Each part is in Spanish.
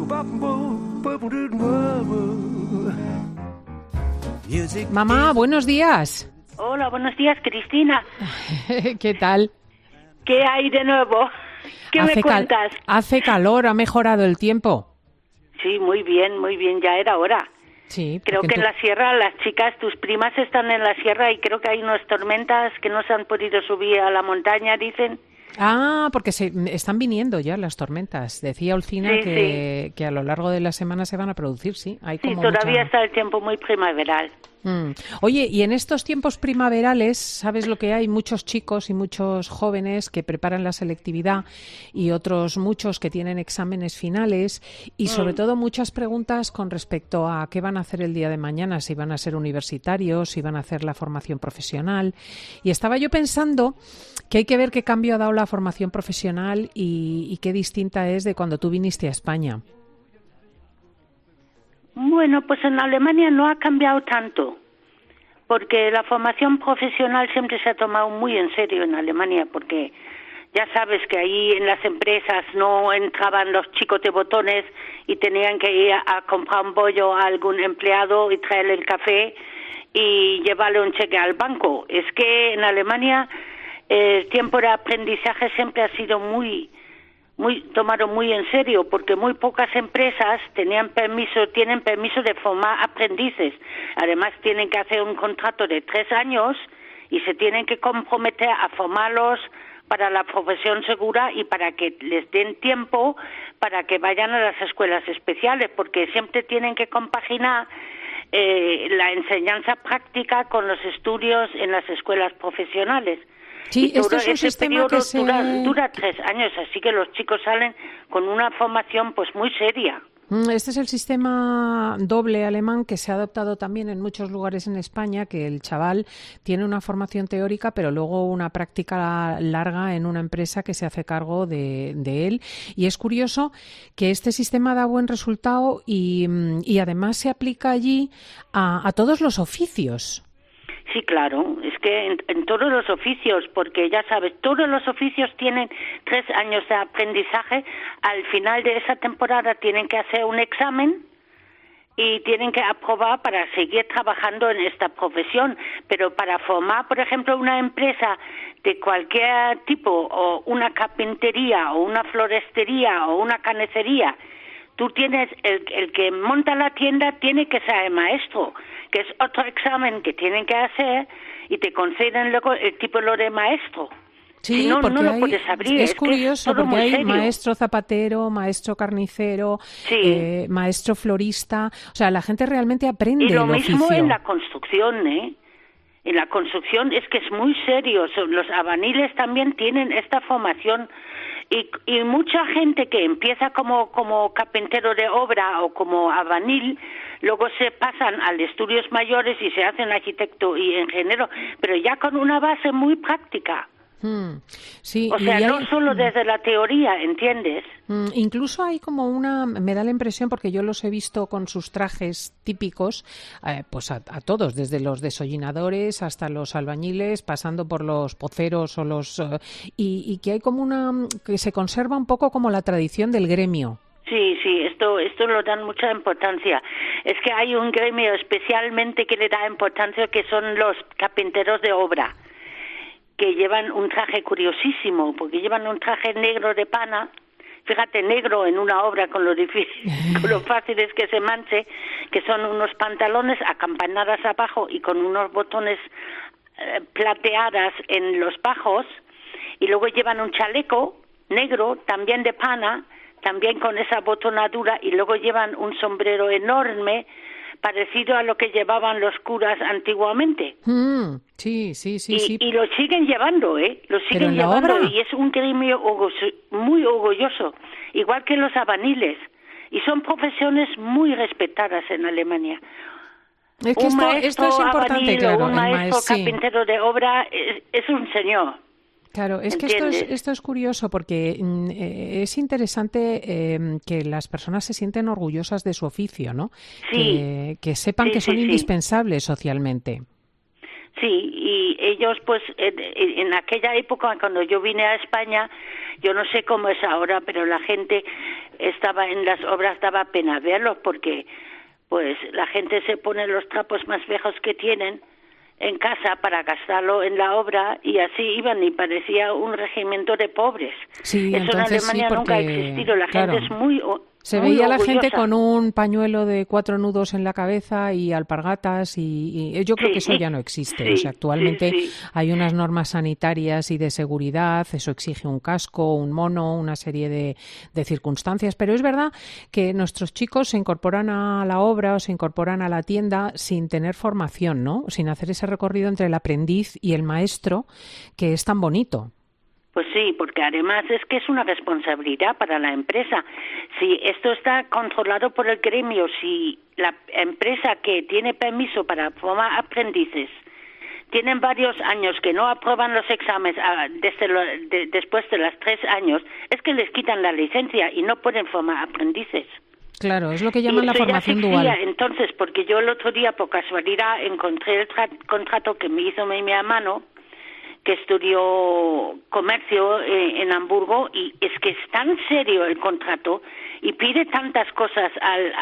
Mamá, buenos días. Hola, buenos días, Cristina. ¿Qué tal? ¿Qué hay de nuevo? ¿Qué me cuentas? Hace calor, ha mejorado el tiempo. Sí, muy bien, ya era hora. Sí. Creo que en la sierra, las chicas, tus primas están en la sierra y creo que hay unas tormentas que no se han podido subir a la montaña, dicen. Ah, porque están viniendo ya las tormentas. Decía Olcina que a lo largo de la semana se van a producir, sí. Hay como todavía está el tiempo muy primaveral. Oye, y en estos tiempos primaverales, ¿sabes lo que hay? Muchos chicos y muchos jóvenes que preparan la selectividad y otros muchos que tienen exámenes finales y sobre todo muchas preguntas con respecto a qué van a hacer el día de mañana, si van a ser universitarios, si van a hacer la formación profesional. Y estaba yo pensando que hay que ver qué cambio ha dado la formación profesional y qué distinta es de cuando tú viniste a España. Bueno, pues en Alemania no ha cambiado tanto, porque la formación profesional siempre se ha tomado muy en serio en Alemania, porque ya sabes que ahí en las empresas no entraban los chicos de botones y tenían que ir a comprar un bollo a algún empleado y traerle el café y llevarle un cheque al banco. Es que en Alemania el tiempo de aprendizaje siempre ha sido muy tomado muy en serio, porque muy pocas empresas tienen permiso de formar aprendices. Además tienen que hacer un contrato de 3 años y se tienen que comprometer a formarlos para la profesión segura y para que les den tiempo para que vayan a las escuelas especiales, porque siempre tienen que compaginar la enseñanza práctica con los estudios en las escuelas profesionales. Sí, y todo este es un ese sistema periodo dura 3 años, así que los chicos salen con una formación pues muy seria. Este es el sistema doble alemán que se ha adoptado también en muchos lugares en España, que el chaval tiene una formación teórica, pero luego una práctica larga en una empresa que se hace cargo de él. Y es curioso que este sistema da buen resultado y además se aplica allí a todos los oficios. Sí, claro, es que en todos los oficios, porque ya sabes, todos los oficios tienen 3 años de aprendizaje. Al final de esa temporada tienen que hacer un examen y tienen que aprobar para seguir trabajando en esta profesión. Pero para formar, por ejemplo, una empresa de cualquier tipo, o una carpintería, o una floristería, o una carnicería, tú tienes, el que monta la tienda tiene que ser maestro, que es otro examen que tienen que hacer y te conceden luego el título de maestro. Sí, si no, porque no lo puedes abrir. Es curioso, porque hay serio. Maestro zapatero, maestro carnicero, maestro florista. O sea, la gente realmente aprende el oficio. Y lo mismo en la construcción, ¿eh? En la construcción es que es muy serio. Los albañiles también tienen esta formación. Y mucha gente que empieza como carpintero de obra o como albañil, luego se pasan a estudios mayores y se hacen arquitecto y ingeniero, pero ya con una base muy práctica. Sí, o sea, no solo desde la teoría, ¿entiendes? Incluso hay como me da la impresión, porque yo los he visto con sus trajes típicos, pues a todos, desde los desollinadores hasta los albañiles, pasando por los poceros o y que hay como que se conserva un poco como la tradición del gremio. Sí, esto lo dan mucha importancia. Es que hay un gremio especialmente que le da importancia, que son los carpinteros de obra, que llevan un traje curiosísimo, porque llevan un traje negro de pana, fíjate, negro en una obra con lo difícil, con lo fácil es que se manche, que son unos pantalones acampanadas abajo y con unos botones plateadas en los bajos, y luego llevan un chaleco negro, también de pana, también con esa botonadura, y luego llevan un sombrero enorme, parecido a lo que llevaban los curas antiguamente. Sí. Y lo siguen llevando, Lo siguen llevando, y es un gremio muy orgulloso, igual que los albañiles. Y son profesiones muy respetadas en Alemania. Es que esto es importante, albañil, claro. Un maestro carpintero de obra es un señor. Claro, es ¿Entiendes? que esto es curioso, porque es interesante que las personas se sienten orgullosas de su oficio, ¿no? Sí. Que sepan que son indispensables socialmente. Sí, y ellos pues en aquella época cuando yo vine a España Yo no sé cómo es ahora, pero la gente estaba en las obras, daba pena verlos porque pues la gente se pone los trapos más viejos que tienen en casa para gastarlo en la obra y así iban y parecía un regimiento de pobres. Sí, eso en Alemania nunca ha existido. La gente es muy se muy veía a la orgullosa. gente con un pañuelo de 4 nudos en la cabeza y alpargatas y yo creo que eso ya no existe. Sí, o sea, actualmente sí. hay unas normas sanitarias y de seguridad, eso exige un casco, un mono, una serie de circunstancias, pero es verdad que nuestros chicos se incorporan a la obra o se incorporan a la tienda sin tener formación, ¿no? Sin hacer ese recorrido entre el aprendiz y el maestro que es tan bonito. Pues sí, porque además es que es una responsabilidad para la empresa. Si esto está controlado por el gremio, si la empresa que tiene permiso para formar aprendices tienen varios años que no aprueban los exámenes después de los 3 años, es que les quitan la licencia y no pueden formar aprendices. Claro, es lo que llaman la formación dual. Entonces, porque yo el otro día, por casualidad, encontré el contrato que me hizo mi hermano, que estudió comercio en Hamburgo, y es que es tan serio el contrato y pide tantas cosas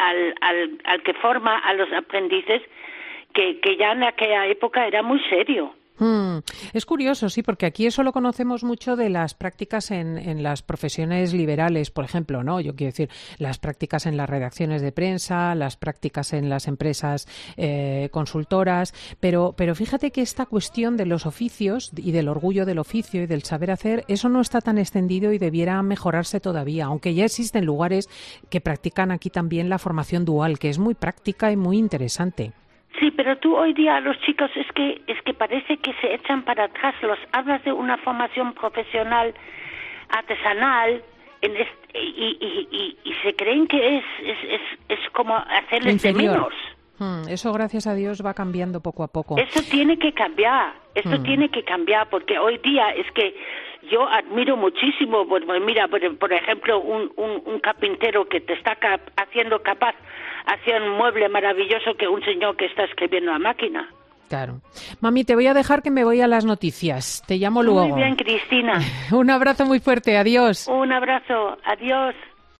al que forma a los aprendices que ya en aquella época era muy serio. Es curioso, sí, porque aquí eso lo conocemos mucho de las prácticas en las profesiones liberales, por ejemplo, ¿no? Yo quiero decir, las prácticas en las redacciones de prensa, las prácticas en las empresas consultoras, pero fíjate que esta cuestión de los oficios y del orgullo del oficio y del saber hacer, eso no está tan extendido y debiera mejorarse todavía, aunque ya existen lugares que practican aquí también la formación dual, que es muy práctica y muy interesante. Sí, pero tú hoy día a los chicos es que parece que se echan para atrás. Los hablas de una formación profesional, artesanal, y se creen que es como hacerles de menos. Eso, gracias a Dios, va cambiando poco a poco. Eso tiene que cambiar. Tiene que cambiar, porque hoy día es que yo admiro muchísimo, mira, por ejemplo, un carpintero que te está haciendo capaz hacer un mueble maravilloso que un señor que está escribiendo a máquina. Claro. Mami, te voy a dejar que me voy a las noticias. Te llamo luego. Muy bien, Cristina. Un abrazo muy fuerte. Adiós. Un abrazo. Adiós.